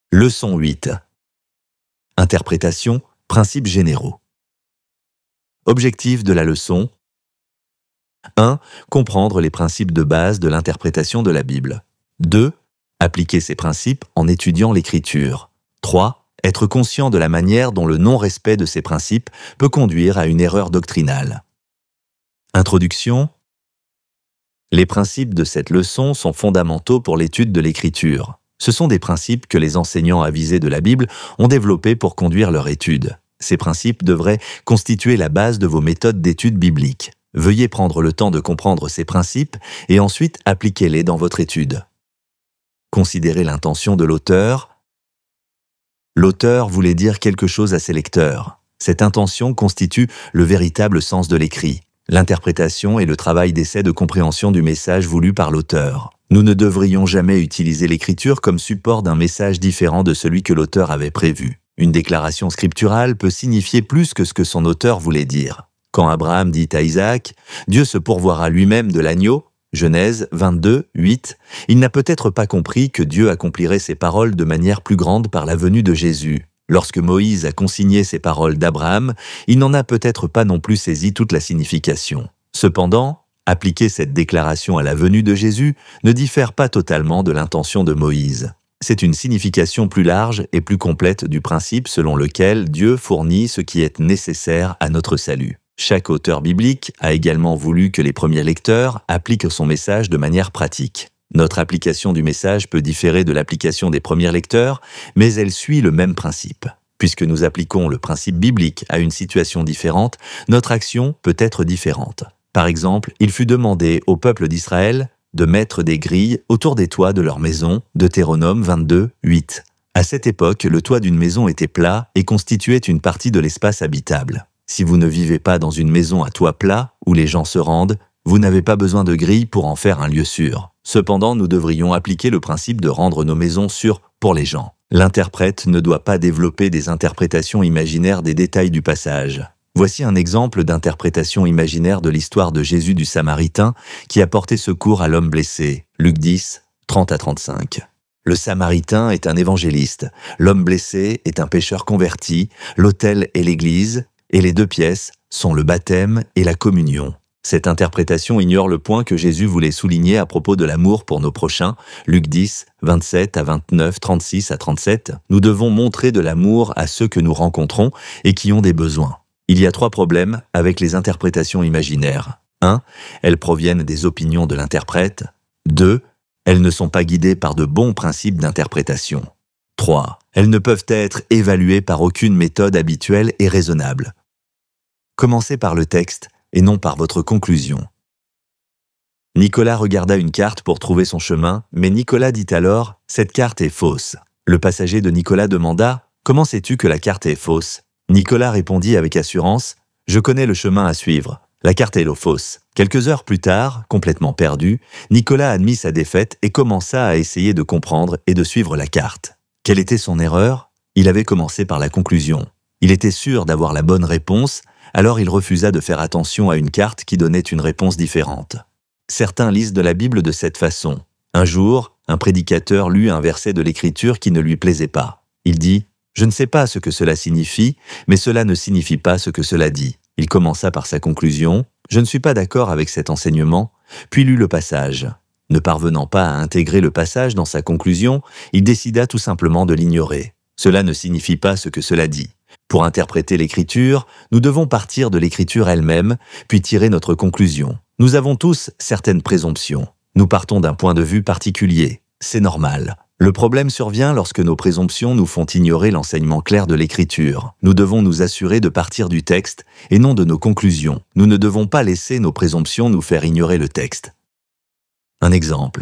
Leçon 8. Interprétation, principes généraux. Objectif de la leçon. 1. Comprendre les principes de base de l'interprétation de la Bible. 2. Appliquer ces principes en étudiant l'Écriture. 3. Être conscient de la manière dont le non-respect de ces principes peut conduire à une erreur doctrinale. Introduction. Les principes de cette leçon sont fondamentaux pour l'étude de l'Écriture. Ce sont des principes que les enseignants avisés de la Bible ont développés pour conduire leur étude. Ces principes devraient constituer la base de vos méthodes d'étude biblique. Veuillez prendre le temps de comprendre ces principes et ensuite appliquez-les dans votre étude. Considérez l'intention de l'auteur. L'auteur voulait dire quelque chose à ses lecteurs. Cette intention constitue le véritable sens de l'écrit. L'interprétation est le travail d'essai de compréhension du message voulu par l'auteur. Nous ne devrions jamais utiliser l'écriture comme support d'un message différent de celui que l'auteur avait prévu. Une déclaration scripturale peut signifier plus que ce que son auteur voulait dire. Quand Abraham dit à Isaac « Dieu se pourvoira lui-même de l'agneau », Genèse 22, 8, il n'a peut-être pas compris que Dieu accomplirait ses paroles de manière plus grande par la venue de Jésus. Lorsque Moïse a consigné ces paroles d'Abraham, il n'en a peut-être pas non plus saisi toute la signification. Cependant, appliquer cette déclaration à la venue de Jésus ne diffère pas totalement de l'intention de Moïse. C'est une signification plus large et plus complète du principe selon lequel Dieu fournit ce qui est nécessaire à notre salut. Chaque auteur biblique a également voulu que les premiers lecteurs appliquent son message de manière pratique. Notre application du message peut différer de l'application des premiers lecteurs, mais elle suit le même principe. Puisque nous appliquons le principe biblique à une situation différente, notre action peut être différente. Par exemple, il fut demandé au peuple d'Israël de mettre des grilles autour des toits de leur maison, Deutéronome 22, 8. À cette époque, le toit d'une maison était plat et constituait une partie de l'espace habitable. Si vous ne vivez pas dans une maison à toit plat, où les gens se rendent, vous n'avez pas besoin de grilles pour en faire un lieu sûr. Cependant, nous devrions appliquer le principe de rendre nos maisons sûres pour les gens. L'interprète ne doit pas développer des interprétations imaginaires des détails du passage. Voici un exemple d'interprétation imaginaire de l'histoire de Jésus du Samaritain qui a porté secours à l'homme blessé. Luc 10, 30 à 35. Le Samaritain est un évangéliste, l'homme blessé est un pécheur converti, l'autel est l'église, et les deux pièces sont le baptême et la communion. Cette interprétation ignore le point que Jésus voulait souligner à propos de l'amour pour nos prochains. Luc 10, 27 à 29, 36 à 37. Nous devons montrer de l'amour à ceux que nous rencontrons et qui ont des besoins. Il y a 3 problèmes avec les interprétations imaginaires. 1. Elles proviennent des opinions de l'interprète. 2. Elles ne sont pas guidées par de bons principes d'interprétation. 3. Elles ne peuvent être évaluées par aucune méthode habituelle et raisonnable. Commencez par le texte et non par votre conclusion. Nicolas regarda une carte pour trouver son chemin, mais Nicolas dit alors « Cette carte est fausse ». Le passager de Nicolas demanda « Comment sais-tu que la carte est fausse ?» Nicolas répondit avec assurance « Je connais le chemin à suivre. La carte est fausse ». Quelques heures plus tard, complètement perdu, Nicolas admit sa défaite et commença à essayer de comprendre et de suivre la carte. Quelle était son erreur ? Il avait commencé par la conclusion. Il était sûr d'avoir la bonne réponse, alors il refusa de faire attention à une carte qui donnait une réponse différente. Certains lisent de la Bible de cette façon. Un jour, un prédicateur lut un verset de l'Écriture qui ne lui plaisait pas. Il dit « Je ne sais pas ce que cela signifie, mais cela ne signifie pas ce que cela dit. » Il commença par sa conclusion « Je ne suis pas d'accord avec cet enseignement », puis lut le passage. Ne parvenant pas à intégrer le passage dans sa conclusion, il décida tout simplement de l'ignorer. Cela ne signifie pas ce que cela dit. Pour interpréter l'Écriture, nous devons partir de l'Écriture elle-même, puis tirer notre conclusion. Nous avons tous certaines présomptions. Nous partons d'un point de vue particulier. C'est normal. Le problème survient lorsque nos présomptions nous font ignorer l'enseignement clair de l'Écriture. Nous devons nous assurer de partir du texte et non de nos conclusions. Nous ne devons pas laisser nos présomptions nous faire ignorer le texte. Un exemple.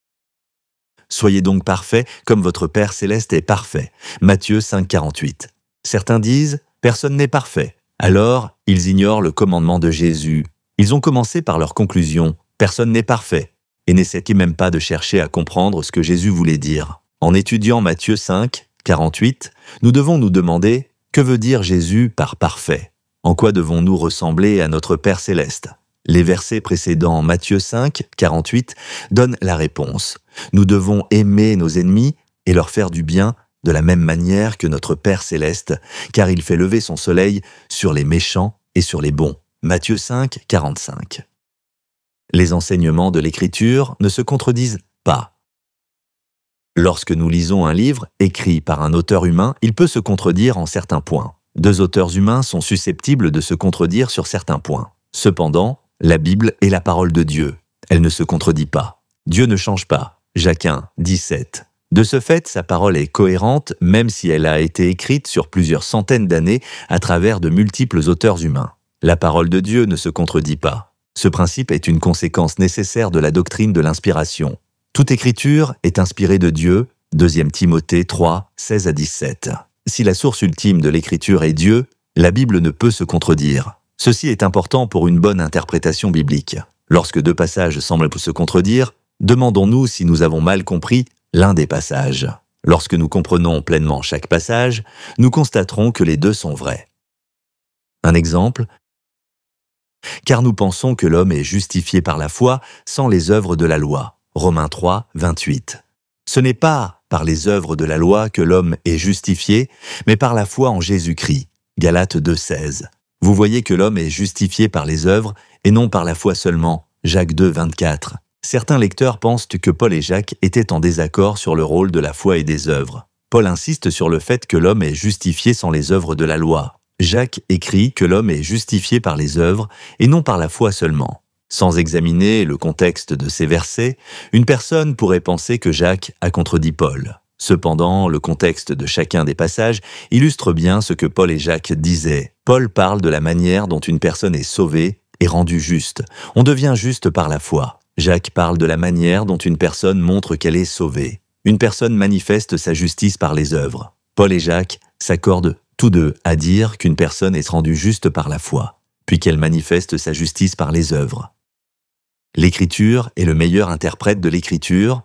Soyez donc parfaits comme votre Père céleste est parfait. Matthieu 5, 48. Certains disent « Personne n'est parfait ». Alors, ils ignorent le commandement de Jésus. Ils ont commencé par leur conclusion « Personne n'est parfait » et n'essaient même pas de chercher à comprendre ce que Jésus voulait dire. En étudiant Matthieu 5, 48, nous devons nous demander « Que veut dire Jésus par parfait ?» En quoi devons-nous ressembler à notre Père céleste ? Les versets précédents Matthieu 5, 48 donnent la réponse. Nous devons aimer nos ennemis et leur faire du bien de la même manière que notre Père céleste, car il fait lever son soleil sur les méchants et sur les bons. Matthieu 5, 45. Les enseignements de l'Écriture ne se contredisent pas. Lorsque nous lisons un livre écrit par un auteur humain, il peut se contredire en certains points. Deux auteurs humains sont susceptibles de se contredire sur certains points. Cependant, la Bible est la parole de Dieu. Elle ne se contredit pas. Dieu ne change pas. Jacques 1, 17. De ce fait, sa parole est cohérente, même si elle a été écrite sur plusieurs centaines d'années à travers de multiples auteurs humains. La parole de Dieu ne se contredit pas. Ce principe est une conséquence nécessaire de la doctrine de l'inspiration. Toute écriture est inspirée de Dieu, 2 Timothée 3, 16 à 17. Si la source ultime de l'écriture est Dieu, la Bible ne peut se contredire. Ceci est important pour une bonne interprétation biblique. Lorsque deux passages semblent se contredire, demandons-nous si nous avons mal compris l'un des passages. Lorsque nous comprenons pleinement chaque passage, nous constaterons que les deux sont vrais. Un exemple, car nous pensons que l'homme est justifié par la foi sans les œuvres de la loi. Romains 3, 28. Ce n'est pas par les œuvres de la loi que l'homme est justifié, mais par la foi en Jésus-Christ. Galates 2, 16. Vous voyez que l'homme est justifié par les œuvres et non par la foi seulement. Jacques 2, 24. Certains lecteurs pensent que Paul et Jacques étaient en désaccord sur le rôle de la foi et des œuvres. Paul insiste sur le fait que l'homme est justifié sans les œuvres de la loi. Jacques écrit que l'homme est justifié par les œuvres et non par la foi seulement. Sans examiner le contexte de ces versets, une personne pourrait penser que Jacques a contredit Paul. Cependant, le contexte de chacun des passages illustre bien ce que Paul et Jacques disaient. Paul parle de la manière dont une personne est sauvée et rendue juste. On devient juste par la foi. Jacques parle de la manière dont une personne montre qu'elle est sauvée. Une personne manifeste sa justice par les œuvres. Paul et Jacques s'accordent tous deux à dire qu'une personne est rendue juste par la foi, puis qu'elle manifeste sa justice par les œuvres. L'Écriture est le meilleur interprète de l'Écriture.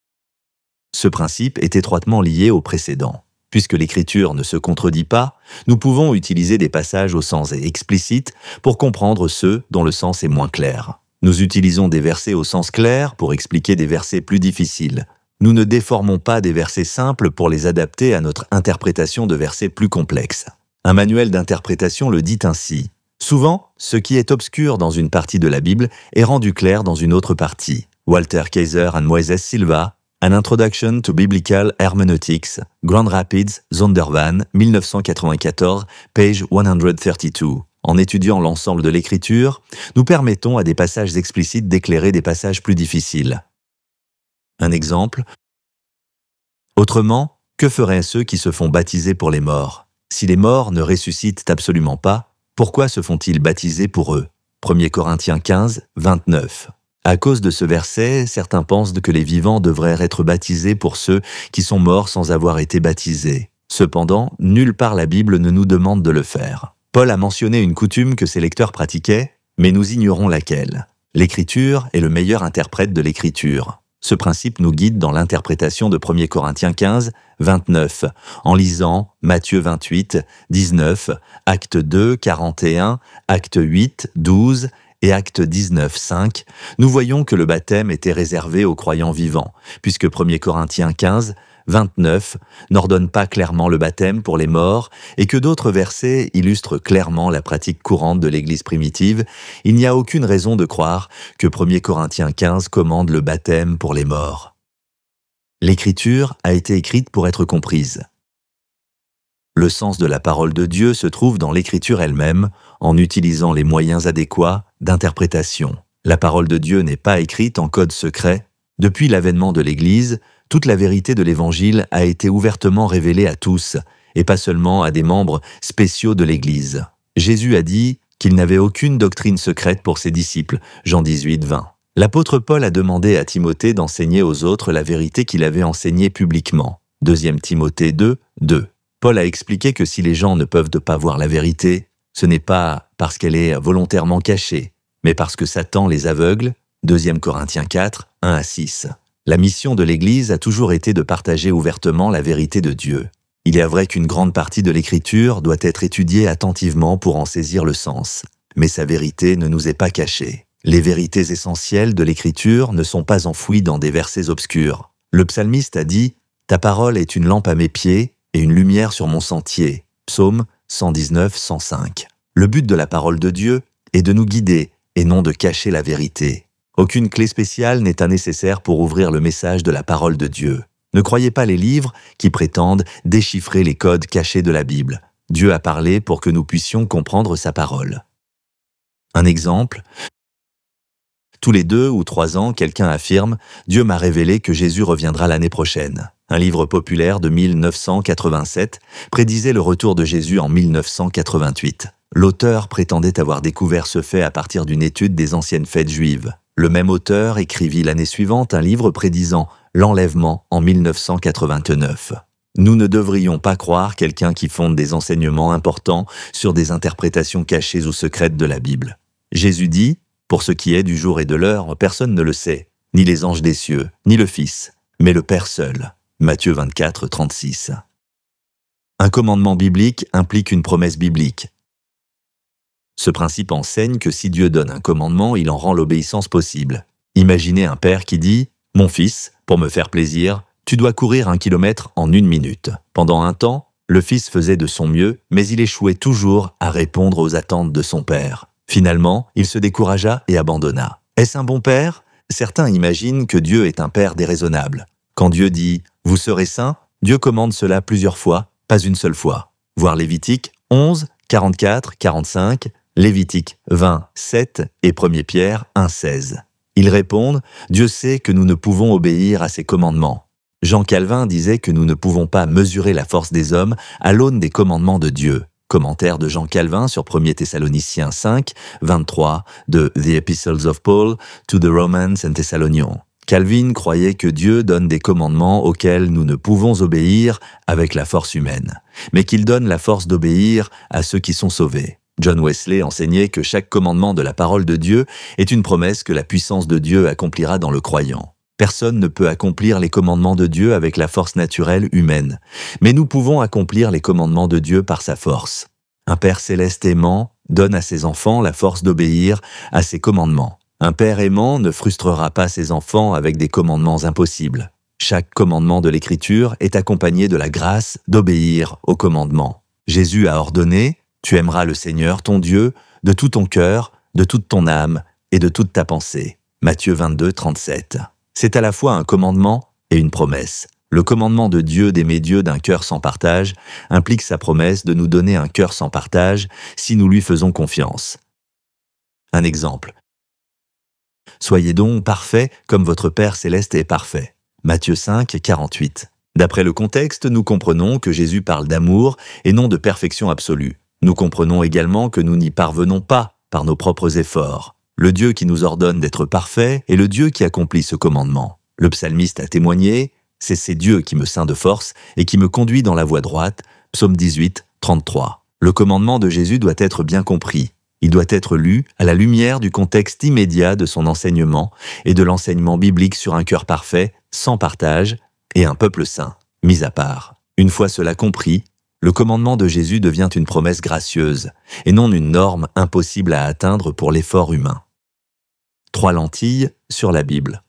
Ce principe est étroitement lié au précédent. Puisque l'Écriture ne se contredit pas, nous pouvons utiliser des passages au sens explicite pour comprendre ceux dont le sens est moins clair. Nous utilisons des versets au sens clair pour expliquer des versets plus difficiles. Nous ne déformons pas des versets simples pour les adapter à notre interprétation de versets plus complexes. Un manuel d'interprétation le dit ainsi. Souvent, ce qui est obscur dans une partie de la Bible est rendu clair dans une autre partie. Walter Kaiser and Moises Silva, An Introduction to Biblical Hermeneutics, Grand Rapids, Zondervan, 1994, page 132. En étudiant l'ensemble de l'Écriture, nous permettons à des passages explicites d'éclairer des passages plus difficiles. Un exemple. Autrement, que feraient ceux qui se font baptiser pour les morts? Si les morts ne ressuscitent absolument pas, pourquoi se font-ils baptiser pour eux? 1 Corinthiens 15, 29. À cause de ce verset, certains pensent que les vivants devraient être baptisés pour ceux qui sont morts sans avoir été baptisés. Cependant, nulle part la Bible ne nous demande de le faire. Paul a mentionné une coutume que ses lecteurs pratiquaient, mais nous ignorons laquelle. L'Écriture est le meilleur interprète de l'Écriture. Ce principe nous guide dans l'interprétation de 1 Corinthiens 15, 29, en lisant Matthieu 28, 19, Acte 2, 41, Acte 8, 12 et Acte 19, 5, nous voyons que le baptême était réservé aux croyants vivants, puisque 1 Corinthiens 15, 29 n'ordonne pas clairement le baptême pour les morts et que d'autres versets illustrent clairement la pratique courante de l'Église primitive, il n'y a aucune raison de croire que 1 Corinthiens 15 commande le baptême pour les morts. L'Écriture a été écrite pour être comprise. Le sens de la parole de Dieu se trouve dans l'Écriture elle-même, en utilisant les moyens adéquats d'interprétation. La parole de Dieu n'est pas écrite en code secret. Depuis l'avènement de l'Église, toute la vérité de l'Évangile a été ouvertement révélée à tous, et pas seulement à des membres spéciaux de l'Église. Jésus a dit qu'il n'avait aucune doctrine secrète pour ses disciples, Jean 18, 20. L'apôtre Paul a demandé à Timothée d'enseigner aux autres la vérité qu'il avait enseignée publiquement, 2 Timothée 2, 2. Paul a expliqué que si les gens ne peuvent pas voir la vérité, ce n'est pas parce qu'elle est volontairement cachée, mais parce que Satan les aveugle, 2 Corinthiens 4, 1 à 6. La mission de l'Église a toujours été de partager ouvertement la vérité de Dieu. Il est vrai qu'une grande partie de l'Écriture doit être étudiée attentivement pour en saisir le sens, mais sa vérité ne nous est pas cachée. Les vérités essentielles de l'Écriture ne sont pas enfouies dans des versets obscurs. Le psalmiste a dit « Ta parole est une lampe à mes pieds et une lumière sur mon sentier. Psaume 119, 105. Le but de la parole de Dieu est de nous guider et non de cacher la vérité. Aucune clé spéciale n'est nécessaire pour ouvrir le message de la parole de Dieu. Ne croyez pas les livres qui prétendent déchiffrer les codes cachés de la Bible. Dieu a parlé pour que nous puissions comprendre sa parole. Un exemple, tous les 2 ou 3 ans, quelqu'un affirme « Dieu m'a révélé que Jésus reviendra l'année prochaine ». Un livre populaire de 1987 prédisait le retour de Jésus en 1988. L'auteur prétendait avoir découvert ce fait à partir d'une étude des anciennes fêtes juives. Le même auteur écrivit l'année suivante un livre prédisant l'enlèvement en 1989. Nous ne devrions pas croire quelqu'un qui fonde des enseignements importants sur des interprétations cachées ou secrètes de la Bible. Jésus dit « Pour ce qui est du jour et de l'heure, personne ne le sait, ni les anges des cieux, ni le Fils, mais le Père seul. » Matthieu 24, 36. Un commandement biblique implique une promesse biblique. Ce principe enseigne que si Dieu donne un commandement, il en rend l'obéissance possible. Imaginez un père qui dit « Mon fils, pour me faire plaisir, tu dois courir 1 kilomètre en 1 minute. » Pendant un temps, le fils faisait de son mieux, mais il échouait toujours à répondre aux attentes de son père. Finalement, il se découragea et abandonna. Est-ce un bon père ? Certains imaginent que Dieu est un père déraisonnable. Quand Dieu dit « Vous serez saints », Dieu commande cela plusieurs fois, pas une seule fois. Voir Lévitique 11, 44, 45, Lévitique 20, 7 et 1 Pierre 1, 16. Ils répondent « Dieu sait que nous ne pouvons obéir à ses commandements ». Jean Calvin disait que nous ne pouvons pas mesurer la force des hommes à l'aune des commandements de Dieu. Commentaire de Jean Calvin sur 1 Thessaloniciens 5, 23 de The Epistles of Paul to the Romans and Thessalonians. Calvin croyait que Dieu donne des commandements auxquels nous ne pouvons obéir avec la force humaine, mais qu'il donne la force d'obéir à ceux qui sont sauvés. John Wesley enseignait que chaque commandement de la parole de Dieu est une promesse que la puissance de Dieu accomplira dans le croyant. Personne ne peut accomplir les commandements de Dieu avec la force naturelle humaine, mais nous pouvons accomplir les commandements de Dieu par sa force. Un Père céleste aimant donne à ses enfants la force d'obéir à ses commandements. Un Père aimant ne frustrera pas ses enfants avec des commandements impossibles. Chaque commandement de l'Écriture est accompagné de la grâce d'obéir aux commandements. Jésus a ordonné « Tu aimeras le Seigneur, ton Dieu, de tout ton cœur, de toute ton âme et de toute ta pensée. » Matthieu 22, 37. C'est à la fois un commandement et une promesse. Le commandement de Dieu d'aimer Dieu d'un cœur sans partage implique sa promesse de nous donner un cœur sans partage si nous lui faisons confiance. Un exemple. Soyez donc parfaits comme votre Père céleste est parfait. Matthieu 5, 48. D'après le contexte, nous comprenons que Jésus parle d'amour et non de perfection absolue. Nous comprenons également que nous n'y parvenons pas par nos propres efforts. Le Dieu qui nous ordonne d'être parfaits est le Dieu qui accomplit ce commandement. Le psalmiste a témoigné « C'est Dieu qui me ceint de force et qui me conduit dans la voie droite » Psaume 18, 33. Le commandement de Jésus doit être bien compris. Il doit être lu à la lumière du contexte immédiat de son enseignement et de l'enseignement biblique sur un cœur parfait, sans partage, et un peuple saint, mis à part. Une fois cela compris, le commandement de Jésus devient une promesse gracieuse et non une norme impossible à atteindre pour l'effort humain. 3 lentilles sur la Bible.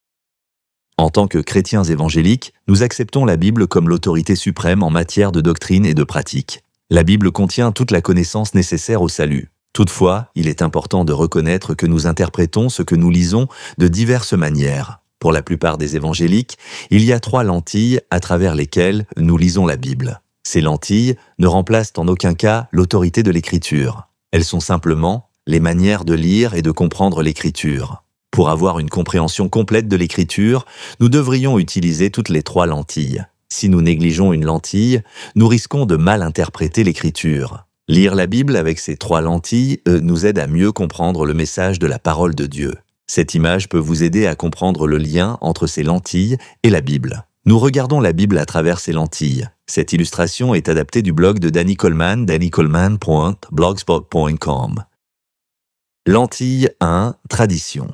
En tant que chrétiens évangéliques, nous acceptons la Bible comme l'autorité suprême en matière de doctrine et de pratique. La Bible contient toute la connaissance nécessaire au salut. Toutefois, il est important de reconnaître que nous interprétons ce que nous lisons de diverses manières. Pour la plupart des évangéliques, il y a 3 lentilles à travers lesquelles nous lisons la Bible. Ces lentilles ne remplacent en aucun cas l'autorité de l'Écriture. Elles sont simplement les manières de lire et de comprendre l'Écriture. Pour avoir une compréhension complète de l'Écriture, nous devrions utiliser toutes les 3 lentilles. Si nous négligeons une lentille, nous risquons de mal interpréter l'Écriture. Lire la Bible avec ces 3 lentilles nous aide à mieux comprendre le message de la parole de Dieu. Cette image peut vous aider à comprendre le lien entre ces lentilles et la Bible. Nous regardons la Bible à travers ces lentilles. Cette illustration est adaptée du blog de Danny Coleman, dannycoleman.blogspot.com. Lentille 1, tradition.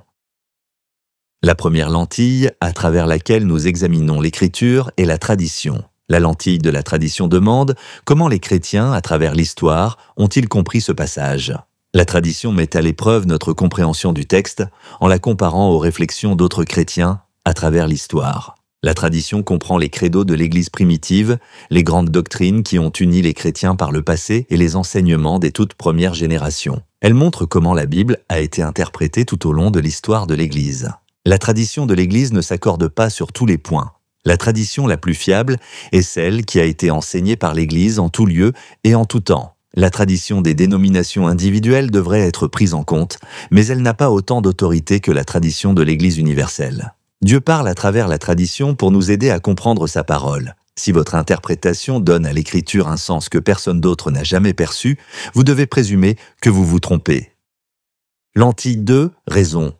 La première lentille à travers laquelle nous examinons l'Écriture est la tradition. La lentille de la tradition demande comment les chrétiens, à travers l'histoire, ont-ils compris ce passage. La tradition met à l'épreuve notre compréhension du texte en la comparant aux réflexions d'autres chrétiens à travers l'histoire. La tradition comprend les credos de l'Église primitive, les grandes doctrines qui ont uni les chrétiens par le passé et les enseignements des toutes premières générations. Elle montre comment la Bible a été interprétée tout au long de l'histoire de l'Église. La tradition de l'Église ne s'accorde pas sur tous les points. La tradition la plus fiable est celle qui a été enseignée par l'Église en tout lieu et en tout temps. La tradition des dénominations individuelles devrait être prise en compte, mais elle n'a pas autant d'autorité que la tradition de l'Église universelle. Dieu parle à travers la tradition pour nous aider à comprendre sa parole. Si votre interprétation donne à l'Écriture un sens que personne d'autre n'a jamais perçu, vous devez présumer que vous vous trompez. Lentille 2, raison.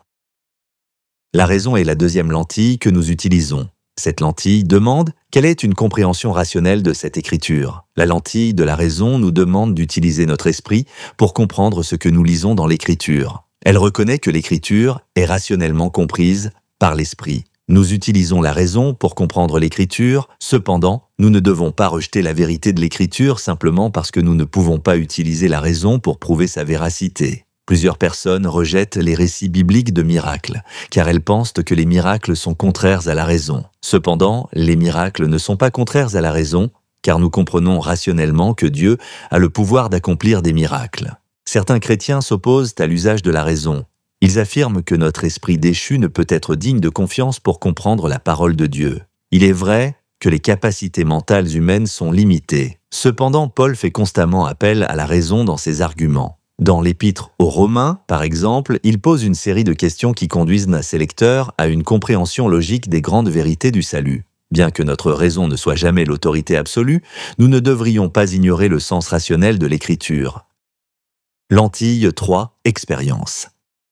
La raison est la deuxième lentille que nous utilisons. Cette lentille demande quelle est une compréhension rationnelle de cette écriture. La lentille de la raison nous demande d'utiliser notre esprit pour comprendre ce que nous lisons dans l'écriture. Elle reconnaît que l'écriture est rationnellement comprise par l'esprit. Nous utilisons la raison pour comprendre l'écriture, cependant, nous ne devons pas rejeter la vérité de l'écriture simplement parce que nous ne pouvons pas utiliser la raison pour prouver sa véracité. Plusieurs personnes rejettent les récits bibliques de miracles, car elles pensent que les miracles sont contraires à la raison. Cependant, les miracles ne sont pas contraires à la raison, car nous comprenons rationnellement que Dieu a le pouvoir d'accomplir des miracles. Certains chrétiens s'opposent à l'usage de la raison. Ils affirment que notre esprit déchu ne peut être digne de confiance pour comprendre la parole de Dieu. Il est vrai que les capacités mentales humaines sont limitées. Cependant, Paul fait constamment appel à la raison dans ses arguments. Dans l'Épître aux Romains, par exemple, il pose une série de questions qui conduisent ses lecteurs à une compréhension logique des grandes vérités du salut. Bien que notre raison ne soit jamais l'autorité absolue, nous ne devrions pas ignorer le sens rationnel de l'Écriture. Lentille 3, expérience.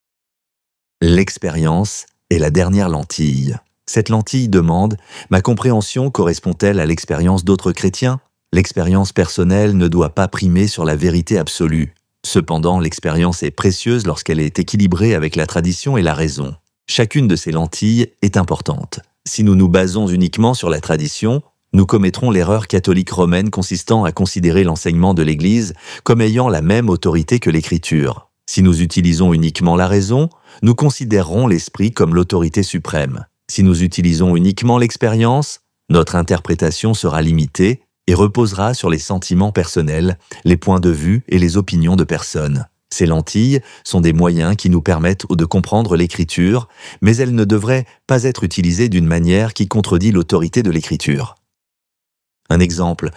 L'expérience est la dernière lentille. Cette lentille demande « Ma compréhension correspond-elle à l'expérience d'autres chrétiens ?» L'expérience personnelle ne doit pas primer sur la vérité absolue. Cependant, l'expérience est précieuse lorsqu'elle est équilibrée avec la tradition et la raison. Chacune de ces lentilles est importante. Si nous nous basons uniquement sur la tradition, nous commettrons l'erreur catholique romaine consistant à considérer l'enseignement de l'Église comme ayant la même autorité que l'Écriture. Si nous utilisons uniquement la raison, nous considérerons l'esprit comme l'autorité suprême. Si nous utilisons uniquement l'expérience, notre interprétation sera limitée et reposera sur les sentiments personnels, les points de vue et les opinions de personnes. Ces lentilles sont des moyens qui nous permettent de comprendre l'Écriture, mais elles ne devraient pas être utilisées d'une manière qui contredit l'autorité de l'Écriture. Un exemple.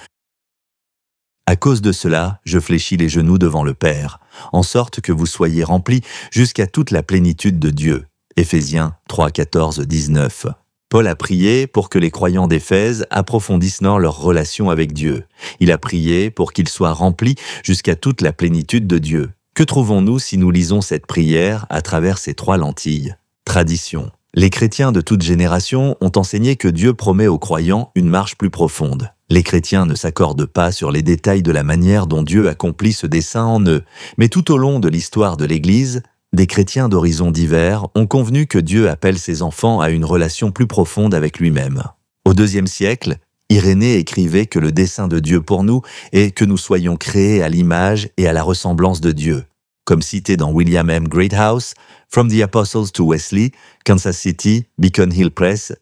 À cause de cela, je fléchis les genoux devant le Père, en sorte que vous soyez remplis jusqu'à toute la plénitude de Dieu. Éphésiens 3, 14, 19. Paul a prié pour que les croyants d'Éphèse approfondissent leur relation avec Dieu. Il a prié pour qu'ils soient remplis jusqu'à toute la plénitude de Dieu. Que trouvons-nous si nous lisons cette prière à travers ces trois lentilles? Tradition. Les chrétiens de toute génération ont enseigné que Dieu promet aux croyants une marche plus profonde. Les chrétiens ne s'accordent pas sur les détails de la manière dont Dieu accomplit ce dessein en eux, mais tout au long de l'histoire de l'Église, des chrétiens d'horizons divers ont convenu que Dieu appelle ses enfants à une relation plus profonde avec lui-même. Au IIe siècle, Irénée écrivait que le dessein de Dieu pour nous est que nous soyons créés à l'image et à la ressemblance de Dieu. Comme cité dans William M. Greathouse, From the Apostles to Wesley, Kansas City, Beacon Hill Press,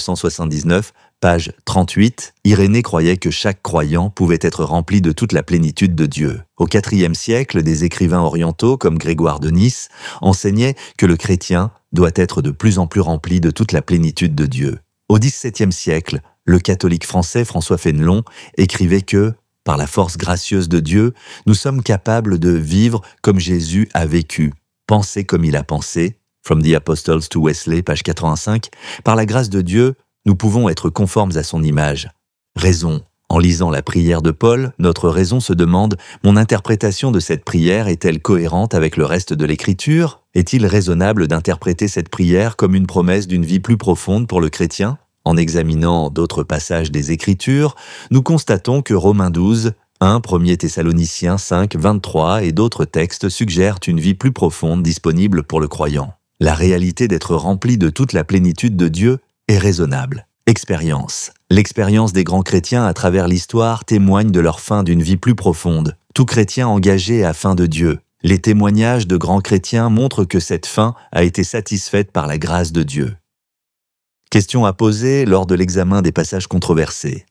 1979, page 38, Irénée croyait que chaque croyant pouvait être rempli de toute la plénitude de Dieu. Au IVe siècle, des écrivains orientaux comme Grégoire de Nice enseignaient que le chrétien doit être de plus en plus rempli de toute la plénitude de Dieu. Au XVIIe siècle, le catholique français François Fénelon écrivait que par la force gracieuse de Dieu, nous sommes capables de vivre comme Jésus a vécu, penser comme il a pensé. From the Apostles to Wesley, page 85. Par la grâce de Dieu, nous pouvons être conformes à son image. Raison. En lisant la prière de Paul, notre raison se demande « Mon interprétation de cette prière est-elle cohérente avec le reste de l'Écriture? Est-il raisonnable d'interpréter cette prière comme une promesse d'une vie plus profonde pour le chrétien ?» En examinant d'autres passages des Écritures, nous constatons que Romains 12, 1 Thessaloniciens 5, 23 et d'autres textes suggèrent une vie plus profonde disponible pour le croyant. La réalité d'être rempli de toute la plénitude de Dieu est raisonnable. Expérience. L'expérience des grands chrétiens à travers l'histoire témoigne de leur fin d'une vie plus profonde. Tout chrétien engagé à fin de Dieu. Les témoignages de grands chrétiens montrent que cette fin a été satisfaite par la grâce de Dieu. Question à poser lors de l'examen des passages controversés.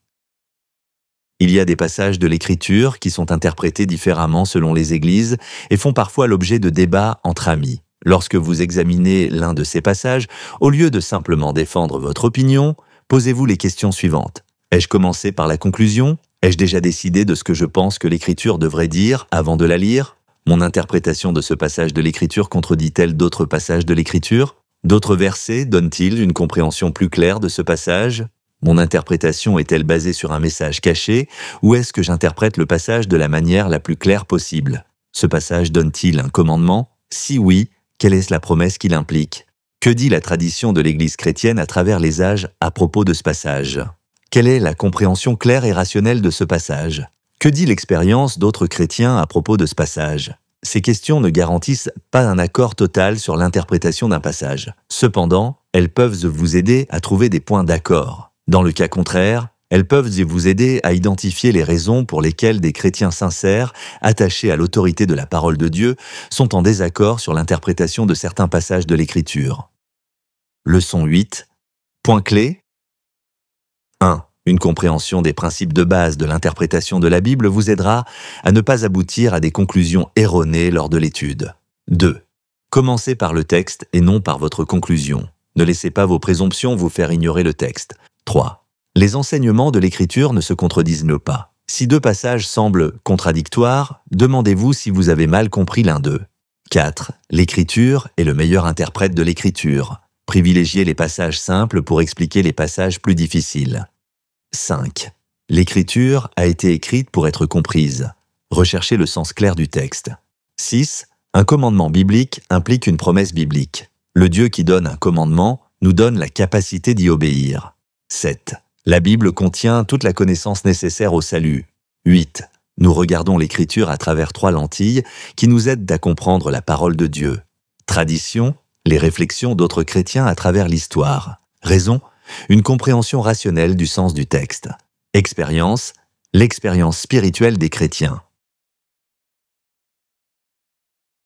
Il y a des passages de l'Écriture qui sont interprétés différemment selon les églises et font parfois l'objet de débats entre amis. Lorsque vous examinez l'un de ces passages, au lieu de simplement défendre votre opinion, posez-vous les questions suivantes. Ai-je commencé par la conclusion ? Ai-je déjà décidé de ce que je pense que l'Écriture devrait dire avant de la lire ? Mon interprétation de ce passage de l'Écriture contredit-elle d'autres passages de l'Écriture ? D'autres versets donnent-ils une compréhension plus claire de ce passage ? Mon interprétation est-elle basée sur un message caché ou est-ce que j'interprète le passage de la manière la plus claire possible ? Ce passage donne-t-il un commandement ? Si oui, quelle est la promesse qu'il implique ? Que dit la tradition de l'Église chrétienne à travers les âges à propos de ce passage ? Quelle est la compréhension claire et rationnelle de ce passage ? Que dit l'expérience d'autres chrétiens à propos de ce passage ? Ces questions ne garantissent pas un accord total sur l'interprétation d'un passage. Cependant, elles peuvent vous aider à trouver des points d'accord. Dans le cas contraire, elles peuvent vous aider à identifier les raisons pour lesquelles des chrétiens sincères, attachés à l'autorité de la parole de Dieu, sont en désaccord sur l'interprétation de certains passages de l'Écriture. Leçon 8. Point clé. 1. Une compréhension des principes de base de l'interprétation de la Bible vous aidera à ne pas aboutir à des conclusions erronées lors de l'étude. 2. Commencez par le texte et non par votre conclusion. Ne laissez pas vos présomptions vous faire ignorer le texte. 3. Les enseignements de l'Écriture ne se contredisent pas. Si deux passages semblent contradictoires, demandez-vous si vous avez mal compris l'un d'eux. 4. L'Écriture est le meilleur interprète de l'Écriture. Privilégiez les passages simples pour expliquer les passages plus difficiles. 5. L'Écriture a été écrite pour être comprise. Recherchez le sens clair du texte. 6. Un commandement biblique implique une promesse biblique. Le Dieu qui donne un commandement nous donne la capacité d'y obéir. 7. La Bible contient toute la connaissance nécessaire au salut. 8. Nous regardons l'Écriture à travers 3 lentilles qui nous aident à comprendre la parole de Dieu. Tradition, les réflexions d'autres chrétiens à travers l'histoire. Raison, une compréhension rationnelle du sens du texte. Expérience, l'expérience spirituelle des chrétiens.